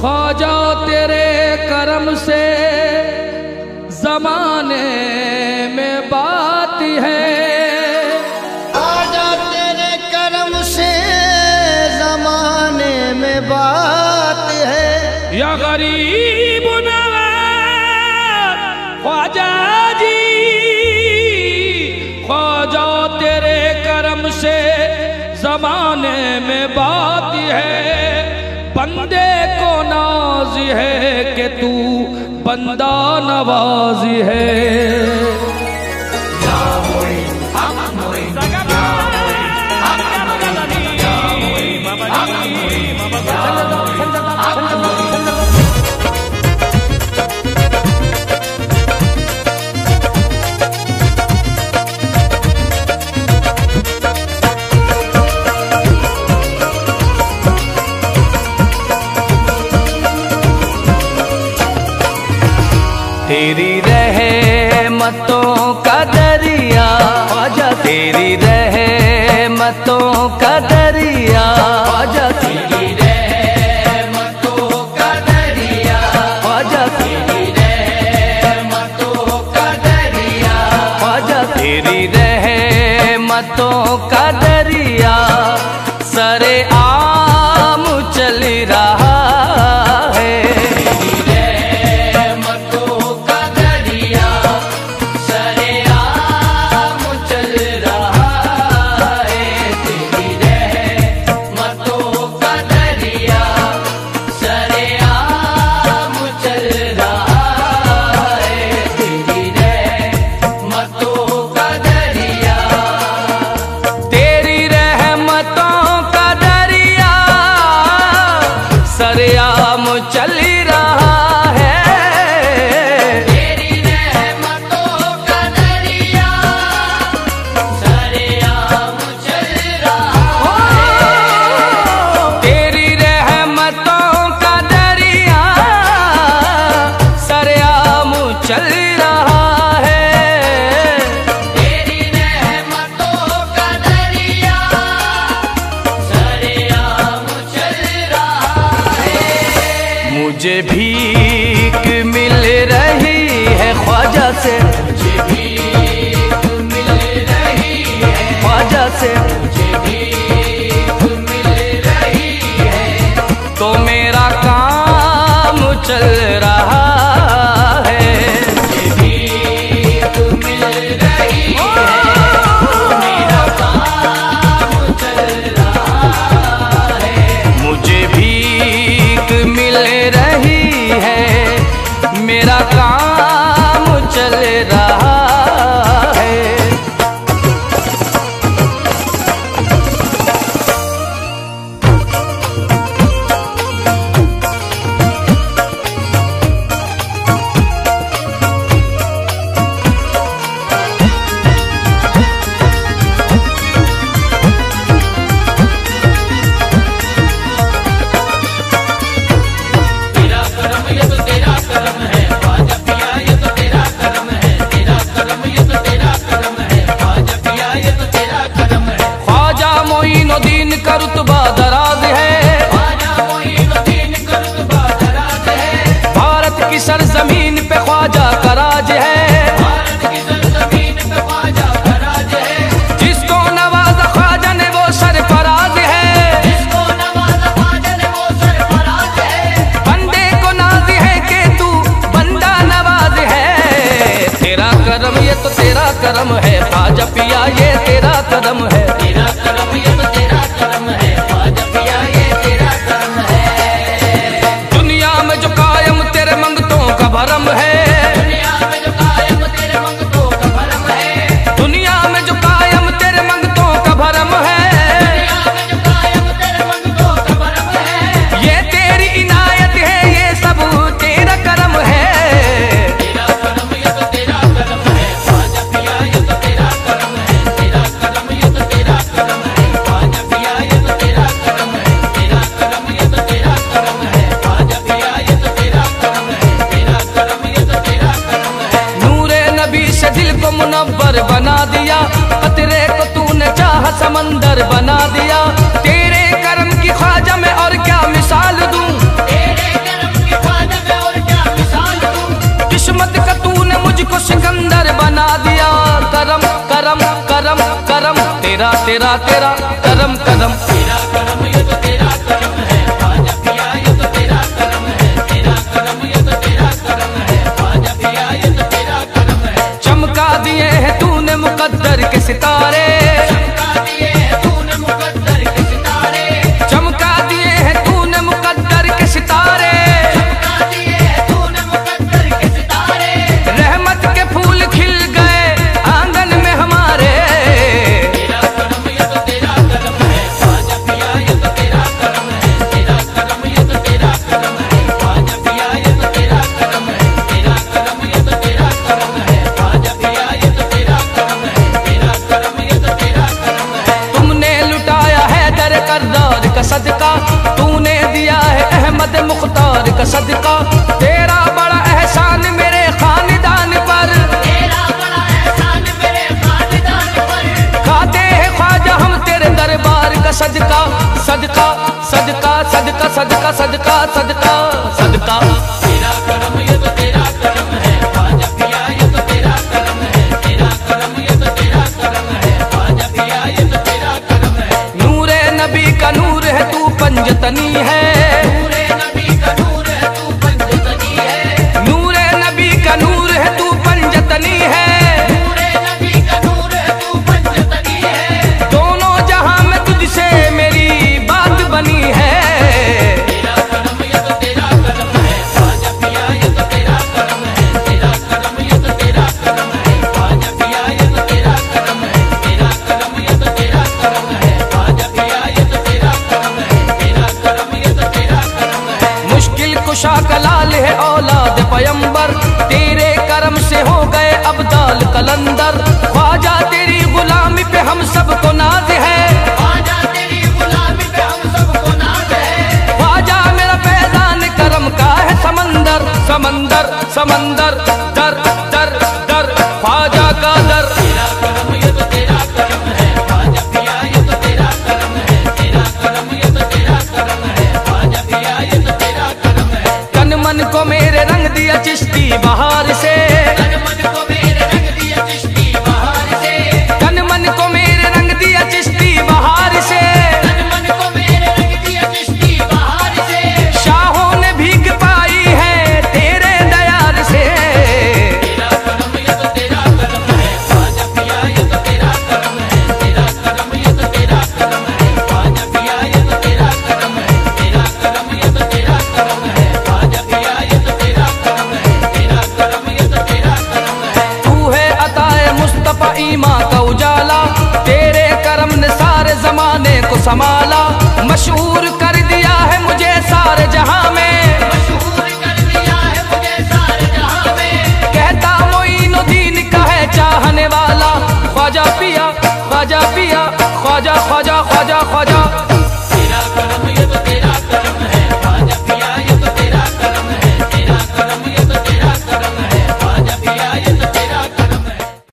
ख्वाजा तेरे करम से जमाने में बात है, ख्वाजा तेरे करम से जमाने में बात है। या गरीब नवाज ख्वाजा जी, ख्वाजा तेरे करम से जमाने में बात है। बंदे को नाज है कि तू बंदा नवाजी है। तेरी रहमतों का दरिया ख्वाजा, तेरी रहमतों का दरिया ख्वाजा, तेरी रहमतों का दरिया ख्वाजा, तेरी रहमतों का दरिया ख्वाजा, तेरी रहमतों का दरिया सरे आम चल रहा है। सरेआम चल रहा है, तेरी रहमतों का दरिया सरेआम चल रहा है। तेरी रहमतों का दरिया सरेआम चल रहा है। तेरी रहमतों का दरिया सरेआम चल रहा है। मुझे भीख मिल रही है ख्वाजा से, मुझे भीख मिल रही है ख्वाजा से, मुझे भीख मिल रही है। तो मेरा काम चल रहा है, मुझे भीख मिल रही है, तो मेरा काम चल रहा है। मुझे भीख मिल रही है, मेरा काम चल रहा है। मोइनुद्दीन का रुतबा दराज है, भारत की सरजमीन पे ख्वाजा का राज है। जिसको नवाजा ख्वाजा ने वो सरफराज है, बंदे को नाज है कि तू बंदा नवाज है। तेरा करम ये तो तेरा करम है ख्वाजा पिया, ये तेरा करम है, तेरा करम ये तो तेरा करम है ख्वाजा पिया, ये तेरा करम है। दुनिया में जो कायम तेरे मंगतों का भरम है, दुनिया में जो कायम तेरे मंगतों का भरम है, दुनिया में जो कायम तेरे मंगतों का भरम है, दुनिया में जो कायम तेरे मंगतों का भरम है। ये तेरी इनायत है, ये सब तेरा करम है, तेरा करम ये तो तेरा करम है ख्वाजा पिया, ये तो तेरा करम है, तेरा करम ये तो तेरा करम है ख्वाजा पिया, ये तो तेरा करम है, तेरा करम ये तो तेरा करम है ख्वाजा पिया, ये तो तेरा करम है, तेरा करम ये तो तेरा करम है। नूरे नबी से दिल को मुनव्वर बना दिया, कतरे को तूने चाहा समंदर बना दिया। तेरे करम की ख्वाजा में और क्या मिसाल दूं, तेरे करम करम तेरा तेरा तेरा करम करम। तेरा करम ये तो तेरा करम है ख्वाजा पिया, ये तो तेरा करम है। तेरा करम ये तो तेरा करम है ख्वाजा पिया, ये तो तेरा करम है। चमका दिए हैं तूने मुकद्दर के सितारे, चमका दिए हैं तूने मुकद्दर के सितारे, चमका दिए हैं तूने मुकद्दर के सितारे, चमका दिए हैं तूने मुकद्दर के सितारे। रहमत के फूल खिल गए आंगन में हमारे। तेरा करम ये तो तेरा करम है ख्वाजा पिया, ये तो तेरा करम है। तेरा करम ये तो तेरा करम है ख्वाजा पिया, ये तो तेरा करम है। तेरा करम ये तो तेरा करम है ख्वाजा पिया, ये तो तेरा करम है। तेरा करम ये तो तेरा करम है। तुमने लुटाया है दर करदार का सदका, तूने दिया है अहमद मुख्तार का सदका। तेरा बड़ा एहसान मेरे खानदान पर, तेरा बड़ा एहसान मेरे खानदान पर। खाते हैं ख्वाजा हम तेरे दरबार का सदका, सदका सदका सदका सदका सदका सदका सदका। तेरा करम ये तो तेरा करम है ख्वाजा पिया, ये तो तेरा करम है। तेरा करम ये तो तेरा करम है ख्वाजा पिया, ये तो तेरा करम है। नूरे नबी का नूर है तू पंजतनी है, नूरे नबी का नूर है तू पंजतनी है। नूरे नबी का नूर है तू पंजतनी है, नूरे नबी का नूर है तू पंजतनी है। दोनों जहां में तुझसे मेरी बात बनी है। तेरा करम ये तो तेरा करम है ख्वाजा पिया, ये तो तेरा करम है। तेरा करम ये तो तेरा करम है ख्वाजा पिया, ये तो तेरा करम है। तेरा करम ये तो तेरा करम है ख्वाजा पिया, ये तो तेरा करम है। तेरा करम ये तो तेरा करम है। मुश्किल कुशा का लाल है औलाद पयंबर, तेरे करम से हो गए अब्दाल कलंदर। ख्वाजा तेरी गुलामी पे हम सबको नाज है, ख्वाजा तेरी गुलामी पे हम सबको नाज है। ख्वाजा मेरा फैजान करम का है समंदर, समंदर समंदर दर दर दर ख्वाजा का दर। तेरा करम ये तो तेरा करम है ख्वाजा पिया, ये तो तेरा करम है। तेरा करम ये तो तेरा करम है ख्वाजा पिया, ये तो तेरा करम है। तन मन को मेरे रंग दिया चिश्ती बहार से, तन मन को मेरे रंग दिया चिश्ती बहार से। तन मन को मेरे रंग दिया चिश्ती बहार से, तन मन को मेरे रंग दिया चिश्ती बहार से। शाहों ने भीख पाई है तेरे दयाल से। तेरा करम ये तो तेरा करम है ख्वाजा पिया, ये तो तेरा करम है। तेरा करम ये तो तेरा करम है ख्वाजा पिया, ये तो तेरा करम है। तेरा करम ये तो तेरा करम है ख्वाजा पिया, ये तो तेरा करम है। तेरा करम ये तो तेरा करम है। तू है अताए मुस्तफा ईमा का उजाला, तेरे करम ने सारे जमाने को संभाला। मशहूर कर दिया है मुझे सारे जहां में, मशहूर कर दिया है मुझे सारे जहां में। कहता मोइनुद्दीन का है चाहने वाला ख्वाजा पिया, ख्वाजा पिया,